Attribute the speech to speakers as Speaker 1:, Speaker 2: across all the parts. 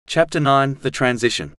Speaker 1: Chapter 9: The Transition.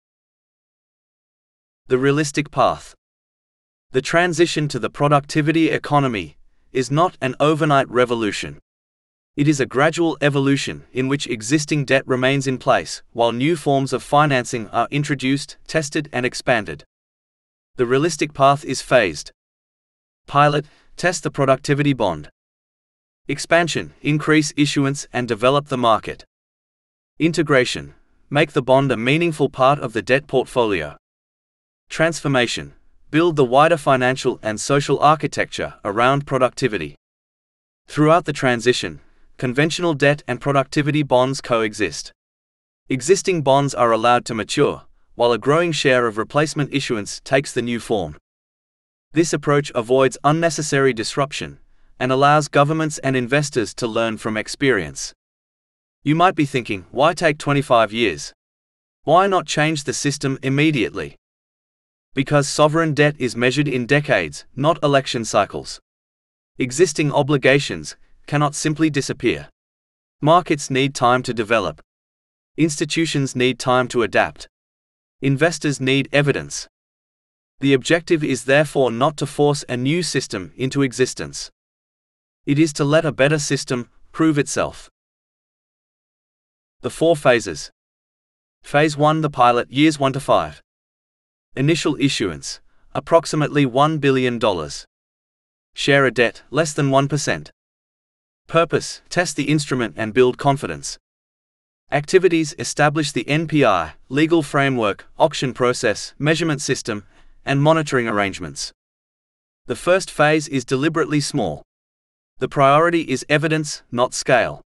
Speaker 1: The realistic path. The transition to the productivity economy is not an overnight revolution. It is a gradual evolution in which existing debt remains in place, while new forms of financing are introduced, tested, and expanded. The realistic path is phased. Pilot, test the productivity bond. Expansion, increase issuance and develop the market. Integration, make the bond a meaningful part of the debt portfolio. Transformation, build the wider financial and social architecture around productivity. Throughout the transition, conventional debt and productivity bonds coexist. Existing bonds are allowed to mature, while a growing share of replacement issuance takes the new form. This approach avoids unnecessary disruption and allows governments and investors to learn from experience. You might be thinking, why take 25 years? Why not change the system immediately? Because sovereign debt is measured in decades, not election cycles. Existing obligations cannot simply disappear. Markets need time to develop. Institutions need time to adapt. Investors need evidence. The objective is therefore not to force a new system into existence. It is to let a better system prove itself. The 4 phases. Phase 1: the pilot, years 1 to 5. Initial issuance, approximately $1 billion. Share a debt, less than 1%. Purpose, test the instrument and build confidence. Activities, establish the NPI, legal framework, auction process, measurement system, and monitoring arrangements. The first phase is deliberately small. The priority is evidence, not scale.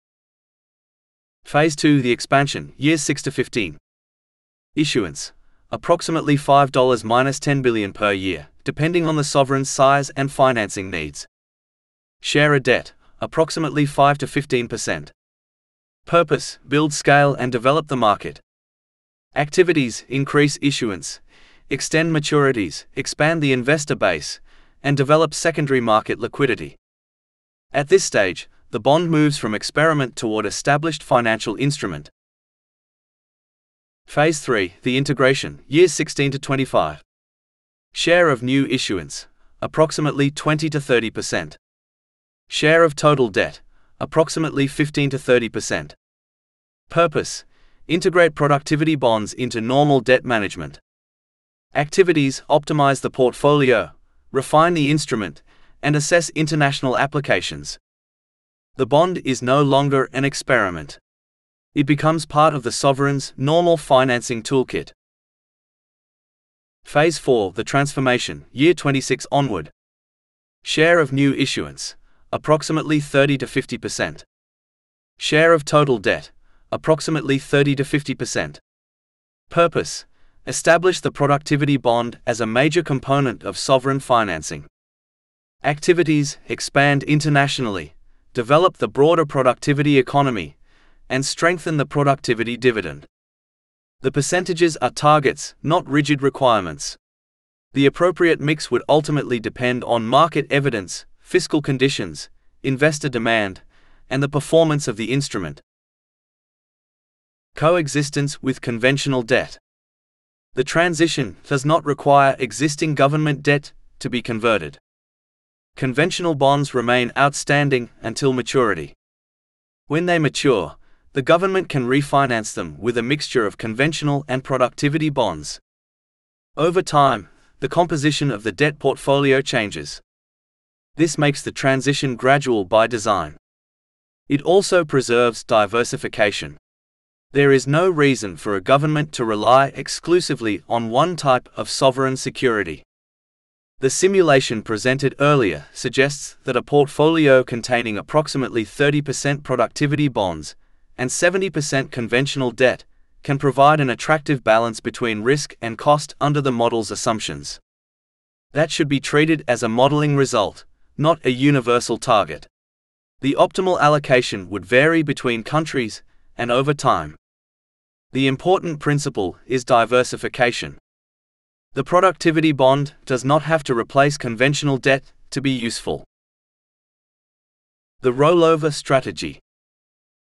Speaker 1: Phase 2: the expansion, years 6 to 15. Issuance, approximately $5-10 billion per year, depending on the sovereign's size and financing needs. Share a debt, approximately 5 to 15%. Purpose, build scale and develop the market. Activities, increase issuance, extend maturities, expand the investor base, and develop secondary market liquidity. At this stage, the bond moves from experiment toward established financial instrument. Phase 3: the integration, years 16 to 25. Share of new issuance, approximately 20 to 30%. Share of total debt, approximately 15 to 30%. Purpose, integrate productivity bonds into normal debt management. Activities, optimize the portfolio, refine the instrument, and assess international applications. The bond is no longer an experiment. It becomes part of the sovereign's normal financing toolkit. Phase 4: the transformation, year 26 onward. Share of new issuance, approximately 30 to 50%. Share of total debt, approximately 30 to 50%. Purpose, establish the productivity bond as a major component of sovereign financing. Activities, expand internationally, develop the broader productivity economy, and strengthen the productivity dividend. The percentages are targets, not rigid requirements. The appropriate mix would ultimately depend on market evidence, fiscal conditions, investor demand, and the performance of the instrument. Coexistence with conventional debt. The transition does not require existing government debt to be converted. Conventional bonds remain outstanding until maturity. When they mature, the government can refinance them with a mixture of conventional and productivity bonds. Over time, the composition of the debt portfolio changes. This makes the transition gradual by design. It also preserves diversification. There is no reason for a government to rely exclusively on one type of sovereign security. The simulation presented earlier suggests that a portfolio containing approximately 30% productivity bonds and 70% conventional debt can provide an attractive balance between risk and cost under the model's assumptions. That should be treated as a modeling result, not a universal target. The optimal allocation would vary between countries and over time. The important principle is diversification. The productivity bond does not have to replace conventional debt to be useful. The rollover strategy.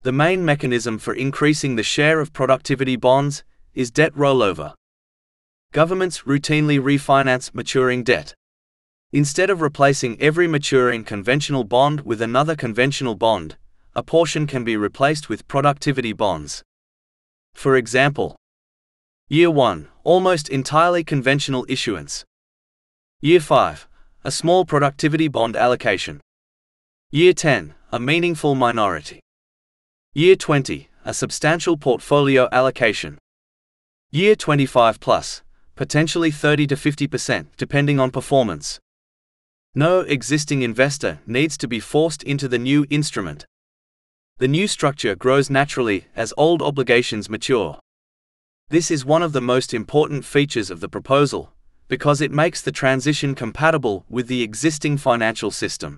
Speaker 1: The main mechanism for increasing the share of productivity bonds is debt rollover. Governments routinely refinance maturing debt. Instead of replacing every maturing conventional bond with another conventional bond, a portion can be replaced with productivity bonds. For example, Year 1, almost entirely conventional issuance. Year 5, a small productivity bond allocation. Year 10, a meaningful minority. Year 20, a substantial portfolio allocation. Year 25 plus, potentially 30 to 50% depending on performance. No existing investor needs to be forced into the new instrument. The new structure grows naturally as old obligations mature. This is one of the most important features of the proposal, because it makes the transition compatible with the existing financial system.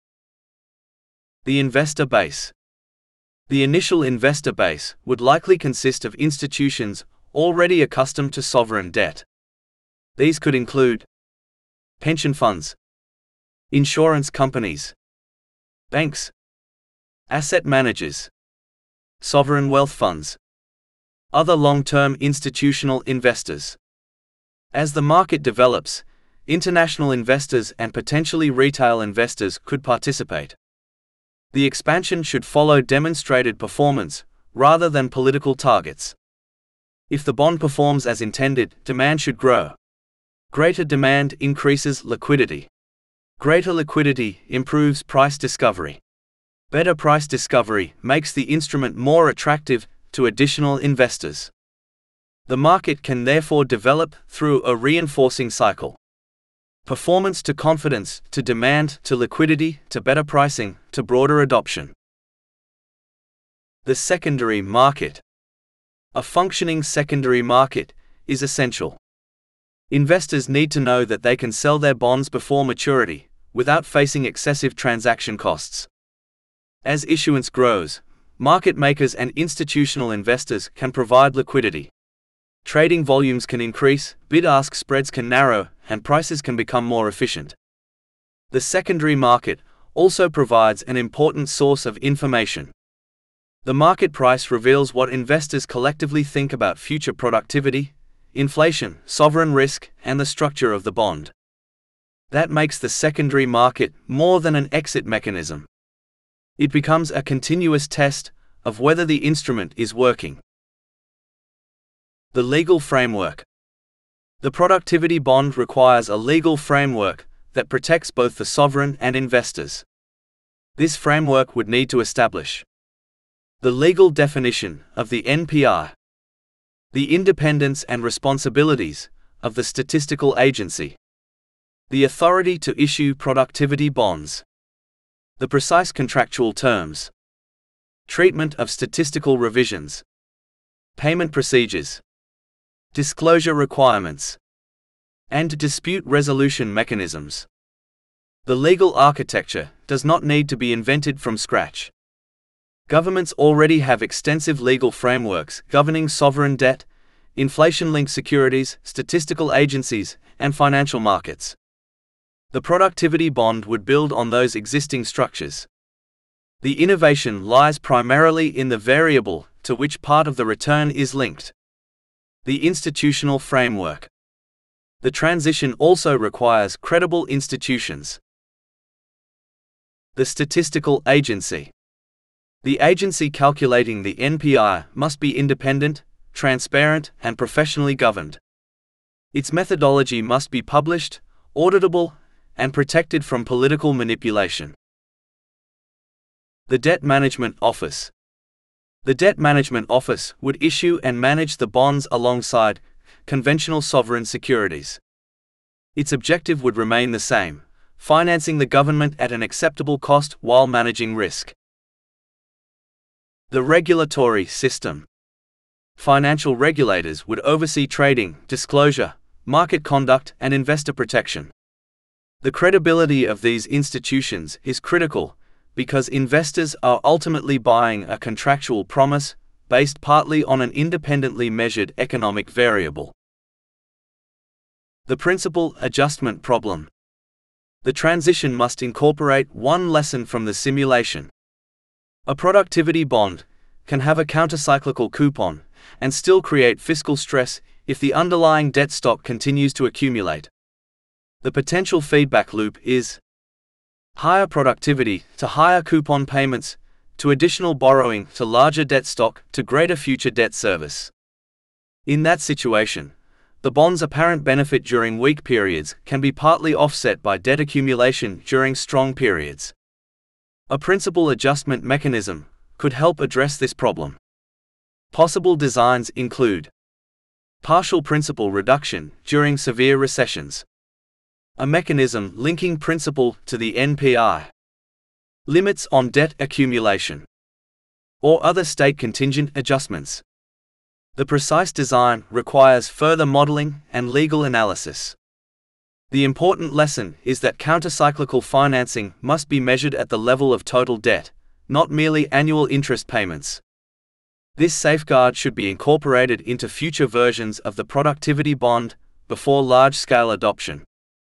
Speaker 1: The investor base. The initial investor base would likely consist of institutions already accustomed to sovereign debt. These could include pension funds, insurance companies, banks, asset managers, sovereign wealth funds, other long-term institutional investors. As the market develops, international investors and potentially retail investors could participate. The expansion should follow demonstrated performance, rather than political targets. If the bond performs as intended, demand should grow. Greater demand increases liquidity. Greater liquidity improves price discovery. Better price discovery makes the instrument more attractive to additional investors. The market can therefore develop through a reinforcing cycle. Performance to confidence, to demand, to liquidity, to better pricing, to broader adoption. The secondary market. A functioning secondary market is essential. Investors need to know that they can sell their bonds before maturity, without facing excessive transaction costs. As issuance grows, market makers and institutional investors can provide liquidity. Trading volumes can increase, bid-ask spreads can narrow, and prices can become more efficient. The secondary market also provides an important source of information. The market price reveals what investors collectively think about future productivity, inflation, sovereign risk, and the structure of the bond. That makes the secondary market more than an exit mechanism. It becomes a continuous test of whether the instrument is working. The legal framework. The productivity bond requires a legal framework that protects both the sovereign and investors. This framework would need to establish the legal definition of the NPI, the independence and responsibilities of the statistical agency, the authority to issue productivity bonds, the precise contractual terms, treatment of statistical revisions, payment procedures, disclosure requirements, and dispute resolution mechanisms. The legal architecture does not need to be invented from scratch. Governments already have extensive legal frameworks governing sovereign debt, inflation-linked securities, statistical agencies, and financial markets. The productivity bond would build on those existing structures. The innovation lies primarily in the variable to which part of the return is linked: the institutional framework. The transition also requires credible institutions. The statistical agency. The agency calculating the NPI must be independent, transparent, and professionally governed. Its methodology must be published, auditable, and protected from political manipulation. The Debt Management Office. The Debt Management Office would issue and manage the bonds alongside conventional sovereign securities. Its objective would remain the same: financing the government at an acceptable cost while managing risk. The regulatory system. Financial regulators would oversee trading, disclosure, market conduct, and investor protection. The credibility of these institutions is critical because investors are ultimately buying a contractual promise based partly on an independently measured economic variable. The principal adjustment problem. The transition must incorporate one lesson from the simulation. A productivity bond can have a countercyclical coupon and still create fiscal stress if the underlying debt stock continues to accumulate. The potential feedback loop is higher productivity to higher coupon payments, to additional borrowing, to larger debt stock, to greater future debt service. In that situation, the bond's apparent benefit during weak periods can be partly offset by debt accumulation during strong periods. A principal adjustment mechanism could help address this problem. Possible designs include partial principal reduction during severe recessions, a mechanism linking principal to the NPI, limits on debt accumulation, or other state contingent adjustments. The precise design requires further modeling and legal analysis. The important lesson is that countercyclical financing must be measured at the level of total debt, not merely annual interest payments. This safeguard should be incorporated into future versions of the productivity bond before large-scale adoption.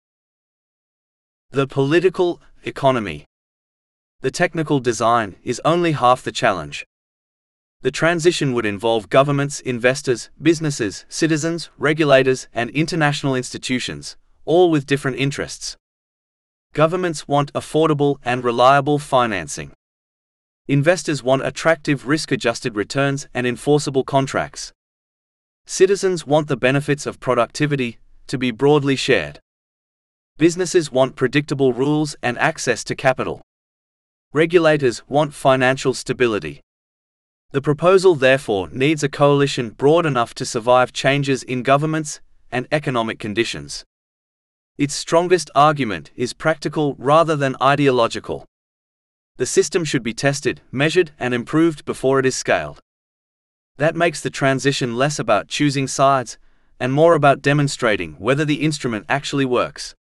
Speaker 1: The political economy. The technical design is only half the challenge. The transition would involve governments, investors, businesses, citizens, regulators, and international institutions, all with different interests. Governments want affordable and reliable financing. Investors want attractive risk-adjusted returns and enforceable contracts. Citizens want the benefits of productivity to be broadly shared. Businesses want predictable rules and access to capital. Regulators want financial stability. The proposal therefore needs a coalition broad enough to survive changes in governments and economic conditions. Its strongest argument is practical rather than ideological. The system should be tested, measured, and improved before it is scaled. That makes the transition less about choosing sides and more about demonstrating whether the instrument actually works.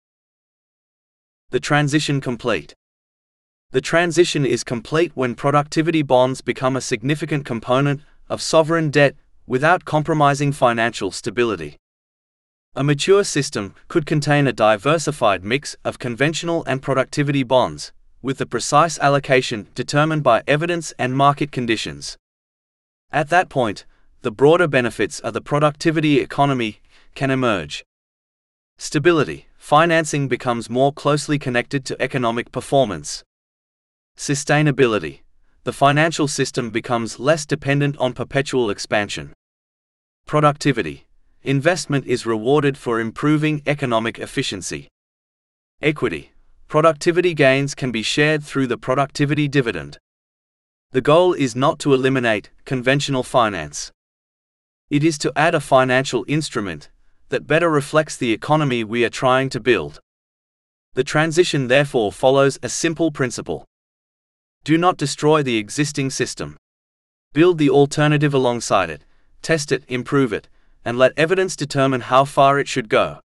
Speaker 1: The transition complete. The transition is complete when productivity bonds become a significant component of sovereign debt without compromising financial stability. A mature system could contain a diversified mix of conventional and productivity bonds, with the precise allocation determined by evidence and market conditions. At that point, the broader benefits of the productivity economy can emerge. Stability. Financing becomes more closely connected to economic performance. Sustainability. The financial system becomes less dependent on perpetual expansion. Productivity. Investment is rewarded for improving economic efficiency. Equity. Productivity gains can be shared through the productivity dividend. The goal is not to eliminate conventional finance. It is to add a financial instrument that better reflects the economy we are trying to build. The transition therefore follows a simple principle. Do not destroy the existing system. Build the alternative alongside it, test it, improve it, and let evidence determine how far it should go.